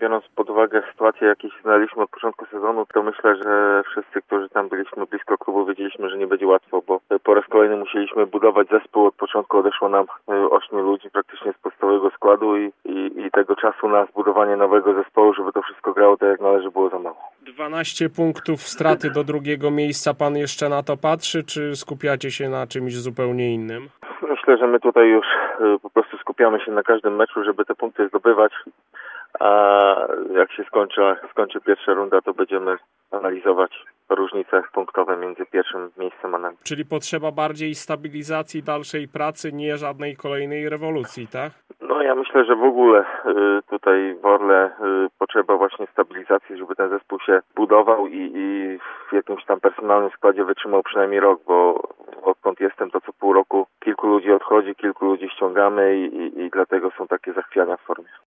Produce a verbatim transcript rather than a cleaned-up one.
Biorąc pod uwagę sytuację, jakiej się znaleźliśmy od początku sezonu, to myślę, że wszyscy, którzy tam byliśmy blisko klubu, wiedzieliśmy, że nie będzie łatwo, bo po raz kolejny musieliśmy budować zespół. Od początku odeszło nam ośmiu ludzi praktycznie z podstawowego składu i, i, i tego czasu na zbudowanie nowego zespołu, żeby to wszystko grało tak jak należy, było za mało. dwanaście punktów straty do drugiego miejsca. Pan jeszcze na to patrzy, czy skupiacie się na czymś zupełnie innym? Myślę, że my tutaj już po prostu skupiamy się na każdym meczu, żeby te punkty zdobywać, a jak się skończy, skończy pierwsza runda, to będziemy analizować różnice punktowe między pierwszym miejscem a nami. Czyli potrzeba bardziej stabilizacji, dalszej pracy, nie żadnej kolejnej rewolucji, tak? No ja myślę, że w ogóle y, tutaj w Orle y, potrzeba właśnie stabilizacji, żeby ten zespół się budował i, i w jakimś tam personalnym składzie wytrzymał przynajmniej rok, bo odkąd jestem, to co pół roku kilku ludzi odchodzi, kilku ludzi ściągamy i, i, i dlatego są takie zachwiania w formie.